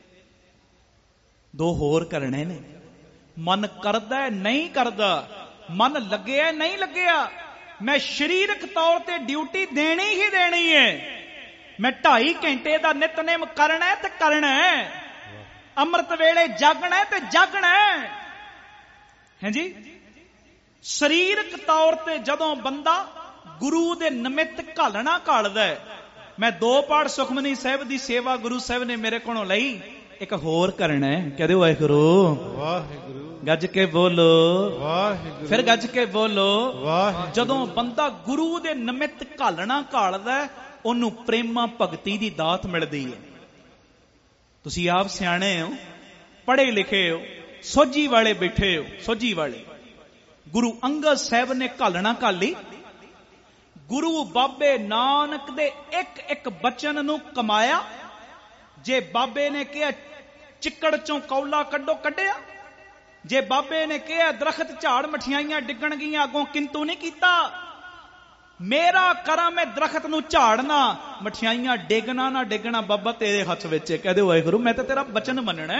ਦੋ ਹੋਰ ਕਰਨੇ ਨੇ। ਮਨ ਕਰਦਾ ਨਹੀਂ ਕਰਦਾ, ਮਨ ਲੱਗਿਆ ਨਹੀਂ ਲੱਗਿਆ, ਮੈਂ ਸਰੀਰਕ ਤੌਰ ਤੇ ਡਿਊਟੀ ਦੇਣੀ ਹੀ ਦੇਣੀ ਹੈ। ਮੈਂ ਢਾਈ ਘੰਟੇ ਦਾ ਨਿਤਨੇਮ ਕਰਨਾ ਹੈ ਤੇ ਕਰਨਾ ਹੈ, ਅੰਮ੍ਰਿਤ ਵੇਲੇ ਜਾਗਣਾ ਹੈ ਤੇ ਜਾਗਣਾ ਹੈ। ਹਾਂਜੀ, ਸਰੀਰਕ ਤੌਰ ਤੇ ਜਦੋਂ ਬੰਦਾ ਗੁਰੂ ਦੇ ਨਿਮਿਤ ਘਾਲਣਾ ਘਾਲਦਾ ਹੈ। ਮੈਂ ਦੋ ਪਾਠ ਸੁਖਮਨੀ ਸਾਹਿਬ ਦੀ ਸੇਵਾ ਗੁਰੂ ਸਾਹਿਬ ਨੇ ਮੇਰੇ ਕੋਲੋਂ ਲਈ, ਇੱਕ ਹੋਰ ਕਰਨਾ ਹੈ। ਕਹਦੇ ਵਾਹਿਗੁਰੂ ਵਾਹਿਗੁਰੂ। ਗੱਜ ਕੇ ਬੋਲੋ ਵਾਹਿਗੁਰੂ। ਫਿਰ ਗੱਜ ਕੇ ਬੋਲੋ ਵਾਹਿਗੁਰੂ। ਜਦੋਂ ਬੰਦਾ ਗੁਰੂ ਦੇ ਨਿਮਿਤ ਘਾਲਣਾ ਘਾਲਦਾ, ਉਹਨੂੰ ਪ੍ਰੇਮਾ ਭਗਤੀ ਦੀ ਦਾਤ ਮਿਲਦੀ ਹੈ। ਤੁਸੀਂ ਆਪ ਸਿਆਣੇ ਹੋ, ਪੜ੍ਹੇ ਲਿਖੇ ਹੋ, ਸੋਝੀ ਵਾਲੇ ਬੈਠੇ ਹੋ, ਸੋਝੀ ਵਾਲੇ। ਗੁਰੂ ਅੰਗਦ ਸਾਹਿਬ ਨੇ ਘਾਲਣਾ ਘਾਲੀ, ਗੁਰੂ ਬਾਬੇ ਨਾਨਕ ਦੇ ਇੱਕ ਇੱਕ ਬਚਨ ਨੂੰ ਕਮਾਇਆ। ਜੇ ਬਾਬੇ ਨੇ ਕਿਹਾ ਚਿੱਕੜ ਚੋਂ ਕੌਲਾ ਕੱਢੋ, ਕੱਢਿਆ। ਜੇ ਬਾਬੇ ਨੇ ਕਿਹਾ ਦਰਖਤ ਝਾੜ ਮਠਿਆਈਆਂ ਡਿੱਗਣ ਗਈਆਂ, ਅੱਗੋਂ ਕਿੰਤੂ ਨਹੀਂ ਕੀਤਾ। ਮੇਰਾ ਕਰਮ ਹੈ ਦਰਖਤ ਨੂੰ ਝਾੜਨਾ, ਮਠਿਆਈਆਂ ਡਿੱਗਣਾ ਨਾ ਡਿੱਗਣਾ ਬਾਬਾ ਤੇਰੇ ਹੱਥ ਵਿੱਚ ਹੈ। ਕਹਦੇ ਵਾਹਿਗੁਰੂ, ਮੈਂ ਤਾਂ ਤੇਰਾ ਬਚਨ ਮੰਨਣਾ।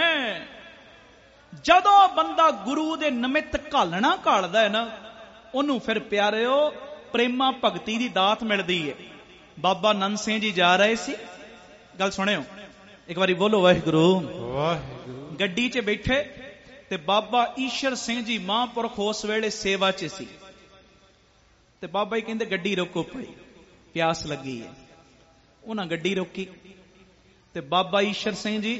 ਜਦੋਂ ਬੰਦਾ ਗੁਰੂ ਦੇ ਨਿਮਿਤ ਘਾਲਣਾ ਘਾਲਦਾ ਹੈ ਨਾ, ਉਹਨੂੰ ਫਿਰ ਪਿਆਰਿਓ ਪ੍ਰੇਮਾ ਭਗਤੀ ਦੀ ਦਾਤ ਮਿਲਦੀ ਹੈ। ਬਾਬਾ ਨੰਦ ਸਿੰਘ ਜੀ ਜਾ ਰਹੇ ਸੀ, ਗੱਲ ਸੁਣਿਓ ਇੱਕ ਵਾਰੀ, ਬੋਲੋ ਵਾਹਿਗੁਰੂ ਵਾਹਿਗੁਰੂ। ਗੱਡੀ 'ਚ ਬੈਠੇ ਤੇ ਬਾਬਾ ਈਸ਼ਰ ਸਿੰਘ ਜੀ ਮਹਾਂਪੁਰਖ ਉਸ ਵੇਲੇ ਸੇਵਾ 'ਚ ਸੀ। ਤੇ ਬਾਬਾ ਜੀ ਕਹਿੰਦੇ ਗੱਡੀ ਰੋਕੋ ਭਾਈ, ਪਿਆਸ ਲੱਗੀ ਹੈ। ਉਹਨਾਂ ਗੱਡੀ ਰੋਕੀ ਤੇ ਬਾਬਾ ਈਸ਼ਰ ਸਿੰਘ ਜੀ,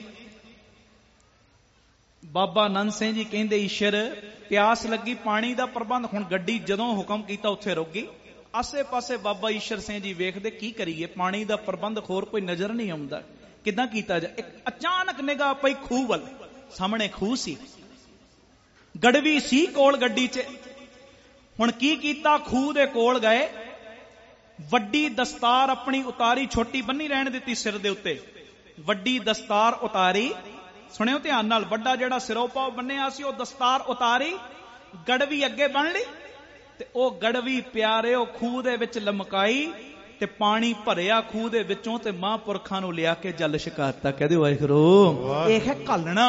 ਬਾਬਾ ਆਨੰਦ ਸਿੰਘ ਜੀ ਕਹਿੰਦੇ, ਈਸ਼ਰ ਪਿਆਸ ਲੱਗੀ, ਪਾਣੀ ਦਾ ਪ੍ਰਬੰਧ। ਹੁਣ ਗੱਡੀ ਜਦੋਂ ਹੁਕਮ ਕੀਤਾ ਉੱਥੇ ਰੁਕ ਗਈ। ਆਸੇ ਪਾਸੇ ਬਾਬਾ ਈਸ਼ਰ ਸਿੰਘ ਜੀ ਵੇਖਦੇ, ਕੀ ਕਰੀਏ, ਪਾਣੀ ਦਾ ਪ੍ਰਬੰਧ ਹੋਰ ਕੋਈ ਨਜ਼ਰ ਨਹੀਂ ਆਉਂਦਾ, ਕਿੱਦਾਂ ਕੀਤਾ ਜਾ। ਇੱਕ ਅਚਾਨਕ ਨਿਗਾਹ ਪਈ ਖੂਹ ਵੱਲ, ਸਾਹਮਣੇ ਖੂਹ ਸੀ, ਗੜਵੀ ਸੀ ਕੋਲ ਗੱਡੀ 'ਚ। ਹੁਣ ਕੀ ਕੀਤਾ, ਖੂਹ ਦੇ ਕੋਲ ਗਏ, ਵੱਡੀ ਦਸਤਾਰ ਆਪਣੀ ਉਤਾਰੀ, ਛੋਟੀ ਬੰਨੀ ਰਹਿਣ ਦਿੱਤੀ ਸਿਰ ਦੇ ਉੱਤੇ, ਵੱਡੀ ਦਸਤਾਰ ਉਤਾਰੀ। ਸੁਣਿਓ ਧਿਆਨ ਨਾਲ, ਵੱਡਾ ਜਿਹੜਾ ਸਿਰੋਪਾ ਬੰਨਿਆ ਸੀ ਉਹ ਦਸਤਾਰ ਉਤਾਰੀ, ਗੜਵੀ ਅੱਗੇ ਬੰਨ ਲਈ ਤੇ ਉਹ ਗੜਵੀ ਪਿਆਰਿਓ ਖੂਹ ਦੇ ਵਿੱਚ ਲਮਕਾਈ ਤੇ ਪਾਣੀ ਭਰਿਆ ਖੂਹ ਦੇ ਵਿੱਚੋਂ ਤੇ ਮਹਾਂਪੁਰਖਾਂ ਨੂੰ ਲਿਆ ਕੇ ਜਲ ਛਕਾਤਾ। ਕਹਦੇ ਵਾਹਿਗੁਰੂ। ਇਹ ਹੈ ਘਾਲਣਾ।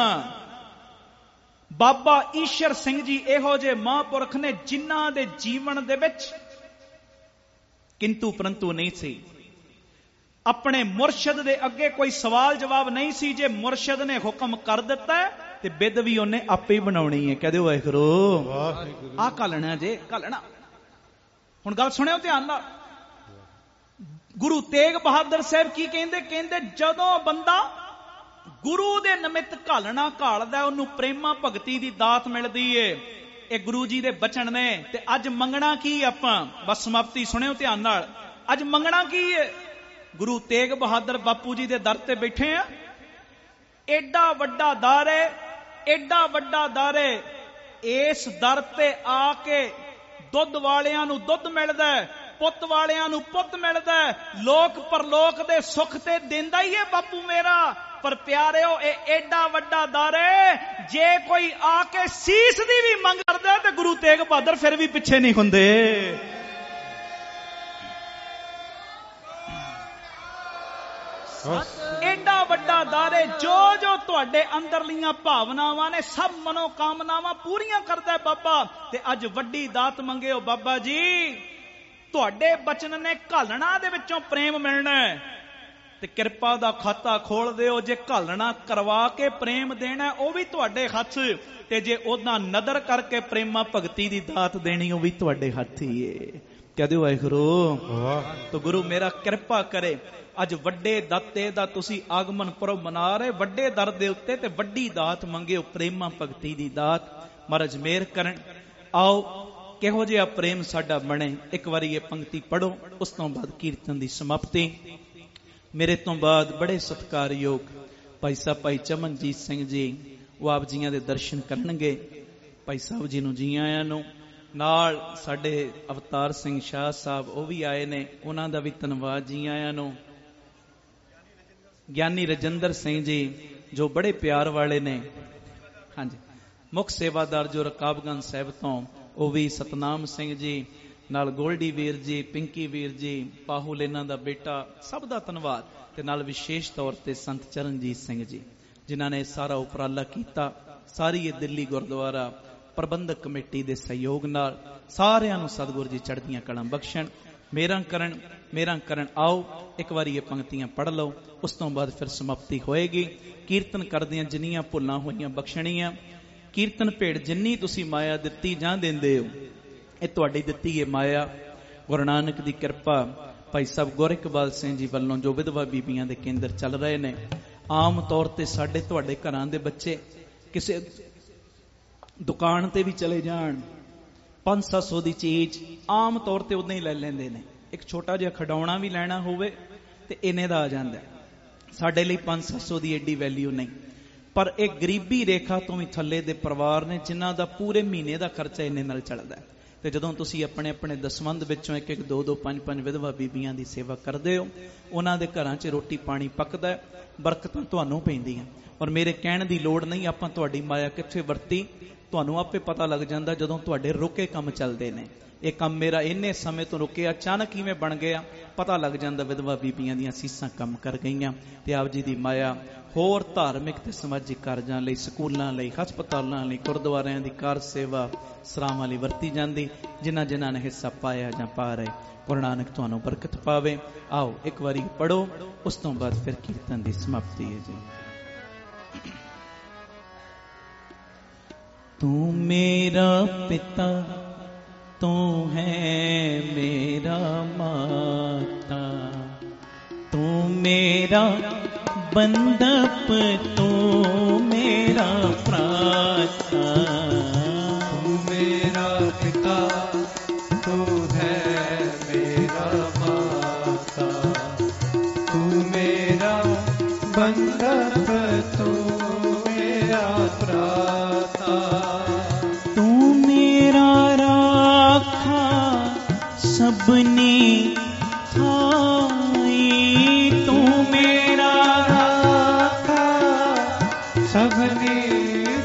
ਬਾਬਾ ਈਸ਼ਰ ਸਿੰਘ ਜੀ ਇਹੋ ਜਿਹੇ ਮਹਾਂਪੁਰਖ ਨੇ ਜਿਨ੍ਹਾਂ ਦੇ ਜੀਵਨ ਦੇ ਵਿੱਚ ਕਿੰਤੂ ਪਰੰਤੂ ਨਹੀਂ ਸੀ। ਆਪਣੇ ਮੁਰਸ਼ਿਦ ਦੇ ਅੱਗੇ ਕੋਈ ਸਵਾਲ ਜਵਾਬ ਨਹੀਂ ਸੀ। ਜੇ ਮੁਰਸ਼ਿਦ ਨੇ ਹੁਕਮ ਕਰ ਦਿੱਤਾ ਤੇ ਬਿੱਦ ਵੀ ਉਹਨੇ ਆਪੇ ਹੀ ਬਣਾਉਣੀ ਹੈ। ਕਹਦੇ ਵਾਹਿਗੁਰੂ। ਆਹ ਘਾਲਣਾ ਜੇ, ਘਾਲਣਾ। ਹੁਣ ਗੱਲ ਸੁਣਿਓ ਧਿਆਨ ਨਾਲ। ਗੁਰੂ ਤੇਗ ਬਹਾਦਰ ਸਾਹਿਬ ਕੀ ਕਹਿੰਦੇ? ਕਹਿੰਦੇ ਜਦੋਂ ਬੰਦਾ ਗੁਰੂ ਦੇ ਨਿਮਿਤ ਘਾਲਣਾ ਘਾਲਦਾ ਉਹਨੂੰ ਪ੍ਰੇਮਾ ਭਗਤੀ ਦੀ ਦਾਤ ਮਿਲਦੀ ਏ। ਇਹ ਗੁਰੂ ਜੀ ਦੇ ਬਚਨ ਨੇ। ਤੇ ਅੱਜ ਮੰਗਣਾ ਕੀ ਆਪਾਂ? ਬਸ ਸਮਾਪਤੀ ਸੁਣਿਓ ਧਿਆਨ ਨਾਲ। ਅੱਜ ਮੰਗਣਾ ਕੀ ਏ? ਗੁਰੂ ਤੇਗ ਬਹਾਦਰ ਬਾਪੂ ਜੀ ਦੇ ਦਰ ਤੇ ਬੈਠੇ ਆ। ਏਡਾ ਵੱਡਾ ਦਰ ਏ, ਏਡਾ ਵੱਡਾ ਦਰ ਏ। ਇਸ ਦਰ ਤੇ ਆ ਕੇ ਦੁੱਧ ਵਾਲਿਆਂ ਨੂੰ ਦੁੱਧ ਮਿਲਦਾ, ਪੁੱਤ ਵਾਲਿਆਂ ਨੂੰ ਪੁੱਤ ਮਿਲਦਾ, ਲੋਕ ਪਰਲੋਕ ਦੇ ਸੁੱਖ ਤੇ ਦਿੰਦਾ ਹੀ ਏ ਬਾਪੂ ਮੇਰਾ। ਪਰ ਪਿਆਰਿਓ ਇਹ ਏਡਾ ਵੱਡਾ ਦਰ ਏ, ਜੇ ਕੋਈ ਆ ਕੇ ਸੀਸ ਦੀ ਵੀ ਮੰਗ ਕਰਦਾ ਤੇ ਗੁਰੂ ਤੇਗ ਬਹਾਦਰ ਫਿਰ ਵੀ ਪਿੱਛੇ ਨਹੀਂ ਹੁੰਦੇ। ਏਡਾ ਵੱਡਾ ਦਰ ਏ। ਜੋ ਜੋ ਤੁਹਾਡੇ ਅੰਦਰਲੀਆਂ ਭਾਵਨਾਵਾਂ ਨੇ ਸਭ ਮਨੋਕਾਮਨਾਵਾਂ ਪੂਰੀਆਂ ਕਰਦਾ ਬਾਬਾ। ਤੇ ਅੱਜ ਵੱਡੀ ਦਾਤ ਮੰਗਿਓ ਬਾਬਾ ਜੀ। ਤੁਹਾਡੇ ਬਚਨ ਨੇ ਘਾਲਣਾ ਦੇ ਵਿੱਚੋਂ ਪ੍ਰੇਮ ਮਿਲਣਾ ਤੇ ਕਿਰਪਾ ਦਾ ਖਾਤਾ ਖੋਲ ਦਿਓ। ਜੇ ਘਾਲਣਾ ਕਰਵਾ ਕੇ ਪ੍ਰੇਮ ਦੇਣਾ ਉਹ ਵੀ ਤੁਹਾਡੇ ਹੱਥ, ਤੇ ਜੇ ਉਹਦਾ ਨਦਰ ਕਰਕੇ ਪ੍ਰੇਮਾ ਭਗਤੀ ਦੀ ਦਾਤ ਦੇਣੀ ਉਹ ਵੀ ਤੁਹਾਡੇ ਹੱਥ ਹੀ ਏ। ਕਹਦੇ ਵਾਹਿਗੁਰੂ। ਤਾਂ ਗੁਰੂ ਮੇਰਾ ਕਿਰਪਾ ਕਰੇ। ਅੱਜ ਵੱਡੇ ਦਾਤੇ ਦਾ ਤੁਸੀਂ ਆਗਮਨ ਪੁਰਬ ਮਨਾ ਰਹੇ, ਵੱਡੇ ਦਰ ਦੇ ਉੱਤੇ, ਤੇ ਵੱਡੀ ਦਾਤ ਮੰਗਿਓ ਪ੍ਰੇਮਾ ਭਗਤੀ ਦੀ ਦਾਤ। ਮਹਾਰਾਜ ਮਿਹਰ ਕਰਨ। ਆਓ ਕਿਹੋ ਜਿਹਾ ਪ੍ਰੇਮ ਸਾਡਾ ਬਣੇ। ਇੱਕ ਵਾਰੀ ਇਹ ਪੰਕਤੀ ਪੜੋ, ਉਸ ਤੋਂ ਬਾਅਦ ਕੀਰਤਨ ਦੀ ਸਮਾਪਤੀ। ਮੇਰੇ ਤੋਂ ਬਾਅਦ ਬੜੇ ਸਤਿਕਾਰਯੋਗ ਭਾਈ ਸਾਹਿਬ ਭਾਈ ਚਮਨਜੀਤ ਸਿੰਘ ਜੀ ਉਹ ਆਪ ਜੀਆਂ ਦੇ ਦਰਸ਼ਨ ਕਰਨਗੇ। ਭਾਈ ਸਾਹਿਬ ਜੀ ਨੂੰ ਜੀ ਆਇਆਂ ਨੂੰ। ਨਾਲ ਸਾਡੇ ਅਵਤਾਰ ਸਿੰਘ ਸ਼ਾਹ ਸਾਹਿਬ ਉਹ ਵੀ ਆਏ ਨੇ, ਉਹਨਾਂ ਦਾ ਵੀ ਧੰਨਵਾਦ ਜੀ ਆਇਆਂ ਨੂੰ। ਗਿਆਨੀ ਰਜਿੰਦਰ ਸਿੰਘ ਜੀ ਜੋ ਬੜੇ ਪਿਆਰ ਵਾਲੇ ਨੇ। ਹਾਂਜੀ, ਮੁੱਖ ਸੇਵਾਦਾਰ ਜੋ ਰਕਾਬਗੰਜ ਸਾਹਿਬ ਤੋਂ ਉਹ ਵੀ ਸਤਨਾਮ ਸਿੰਘ ਜੀ, ਨਾਲ ਗੋਲਡੀ ਵੀਰ ਜੀ, ਪਿੰਕੀ ਵੀਰ ਜੀ, ਪਾਹੁਲ ਇਹਨਾਂ ਦਾ ਬੇਟਾ, ਸਭ ਦਾ ਧੰਨਵਾਦ। ਤੇ ਨਾਲ ਵਿਸ਼ੇਸ਼ ਤੌਰ ਤੇ ਸੰਤ ਚਰਨਜੀਤ ਸਿੰਘ ਜੀ ਜਿਨ੍ਹਾਂ ਨੇ ਸਾਰਾ ਉਪਰਾਲਾ ਕੀਤਾ। ਸਾਰੀ ਇਹ ਦਿੱਲੀ ਗੁਰਦੁਆਰਾ ਪ੍ਰਬੰਧਕ ਕਮੇਟੀ ਦੇ ਸਹਿਯੋਗ ਨਾਲ ਸਾਰਿਆਂ ਨੂੰ ਸਤਿਗੁਰੂ ਜੀ ਚੜ੍ਹਦੀਆਂ ਕਲਾਂ ਬਖਸ਼ਣ, ਮੇਰਾ ਕਰਨ ਮੇਰਾ ਕਰਨ। ਆਓ ਇੱਕ ਵਾਰੀ ਇਹ ਪੰਕਤੀਆਂ ਪੜ੍ਹ ਲਓ, ਉਸ ਤੋਂ ਬਾਅਦ ਫਿਰ ਸਮਾਪਤੀ ਹੋਏਗੀ। ਕੀਰਤਨ ਕਰਦਿਆਂ ਜਿੰਨੀਆਂ ਭੁੱਲਾਂ ਹੋਈਆਂ ਬਖਸ਼ਣੀਆਂ। ਕੀਰਤਨ ਭੇਟ ਜਿੰਨੀ ਤੁਸੀਂ ਮਾਇਆ ਦਿੱਤੀ ਜਾਂ ਦਿੰਦੇ ਹੋ ਇਹ ਤੁਹਾਡੀ ਦਿੱਤੀ ਹੈ ਮਾਇਆ। ਗੁਰੂ ਨਾਨਕ ਦੀ ਕਿਰਪਾ। ਭਾਈ ਸਾਹਿਬ ਗੁਰਿਕਬਾਲ ਸਿੰਘ ਜੀ ਵੱਲੋਂ ਜੋ ਵਿਧਵਾ ਬੀਬੀਆਂ ਦੇ ਕੇਂਦਰ ਚੱਲ ਰਹੇ ਨੇ, ਆਮ ਤੌਰ ਤੇ ਸਾਡੇ ਤੁਹਾਡੇ ਘਰਾਂ ਦੇ ਬੱਚੇ ਕਿਸੇ ਦੁਕਾਨ ਤੇ ਵੀ ਚਲੇ ਜਾਣ, ਪੰਜ ਸੱਤ ਸੌ ਦੀ ਚੀਜ਼ ਆਮ ਤੌਰ ਤੇ ਉਦਾਂ ਹੀ ਲੈ ਲੈਂਦੇ ਨੇ। ਇੱਕ ਛੋਟਾ ਜਿਹਾ ਖਿਡੌਣਾ ਵੀ ਲੈਣਾ ਹੋਵੇ ਤੇ ਇੰਨੇ ਦਾ ਆ ਜਾਂਦਾ। ਸਾਡੇ ਲਈ ਪੰਜ ਸੱਤ ਸੌ ਦੀ ਐਡੀ ਵੈਲਿਊ ਨਹੀਂ। ਪਰ ਇਹ ਗਰੀਬੀ ਰੇਖਾ ਤੋਂ ਵੀ ਥੱਲੇ ਦੇ ਪਰਿਵਾਰ ਨੇ ਜਿਨ੍ਹਾਂ ਦਾ ਪੂਰੇ ਮਹੀਨੇ ਦਾ ਖਰਚਾ ਇੰਨੇ ਨਾਲ ਚੱਲਦਾ। ਤੇ ਜਦੋਂ ਤੁਸੀਂ ਆਪਣੇ ਆਪਣੇ ਦਸਵੰਧ ਵਿੱਚੋਂ ਇੱਕ ਇੱਕ ਦੋ ਦੋ ਪੰਜ ਪੰਜ ਵਿਧਵਾ ਬੀਬੀਆਂ ਦੀ ਸੇਵਾ ਕਰਦੇ ਹੋ, ਉਹਨਾਂ ਦੇ ਘਰਾਂ 'ਚ ਰੋਟੀ ਪਾਣੀ ਪੱਕਦਾ, ਬਰਕਤਾਂ ਤੁਹਾਨੂੰ ਪੈਂਦੀਆਂ। ਔਰ ਮੇਰੇ ਕਹਿਣ ਦੀ ਲੋੜ ਨਹੀਂ, ਆਪਾਂ ਤੁਹਾਡੀ ਮਾਇਆ ਕਿੱਥੇ ਵਰਤੀ ਤੁਹਾਨੂੰ ਆਪੇ ਪਤਾ ਲੱਗ ਜਾਂਦਾ ਜਦੋਂ ਤੁਹਾਡੇ ਰੁਕੇ ਕੰਮ ਚੱਲਦੇ ਨੇ। ਇਹ ਕੰਮ ਮੇਰਾ ਇੰਨੇ ਸਮੇਂ ਤੋਂ ਰੁਕਿਆ, ਅਚਾਨਕ ਕਿਵੇਂ ਬਣ ਗਿਆ ਪਤਾ ਲੱਗ ਜਾਂਦਾ। ਵਿਧਵਾ ਬੀਬੀਆਂ ਦੀਆਂ ਸੀਸਾਂ ਕੰਮ ਕਰ ਗਈਆਂ। ਤੇ ਆਪ ਜੀ ਦੀ ਮਾਇਆ ਹੋਰ ਧਾਰਮਿਕ ਤੇ ਸਮਾਜਿਕ ਕਾਰਜਾਂ ਲਈ, ਸਕੂਲਾਂ ਲਈ, ਹਸਪਤਾਲਾਂ ਲਈ, ਗੁਰਦੁਆਰਿਆਂ ਦੀ ਕਾਰ ਸੇਵਾ ਸਰਾਵਾਂ ਲਈ ਵਰਤੀ ਜਾਂਦੀ। ਜਿਨ੍ਹਾਂ ਜਿਨ੍ਹਾਂ ਨੇ ਹਿੱਸਾ ਪਾਇਆ ਜਾਂ ਪਾ ਰਹੇ, ਗੁਰੂ ਨਾਨਕ ਤੁਹਾਨੂੰ ਬਰਕਤ ਪਾਵੇ। ਆਓ ਇੱਕ ਵਾਰੀ ਪੜੋ, ਉਸ ਤੋਂ ਬਾਅਦ ਫਿਰ ਕੀਰਤਨ ਦੀ ਸਮਾਪਤੀ ਹੈ ਜੀ। ਤੂੰ ਮੇਰਾ ਪਿਤਾ, ਤੂੰ ਹੈ ਮੇਰਾ ਮਾਤਾ, ਤੂੰ ਮੇਰਾ ਬੰਦਪ, ਤੂੰ ਮੇਰਾ ਭਰਾਤਾ। ਤੂੰ ਮੇਰਾ ਪਿਤਾ, ਤੂੰ ਹੈ ਮੇਰਾ ਮਾਤਾ, ਤੂੰ ਮੇਰਾ ਬੰਦਪ, ਤੂੰ ਮੇਰਾ ਭਰਾਤਾ। ਤੂੰ ਮੇਰਾ ਰਾਖਾ ਸਭਨੀ ਥਾਈ, ਤੂੰ ਮੇਰਾ ਰਾਖਾ ਸਭਨੀ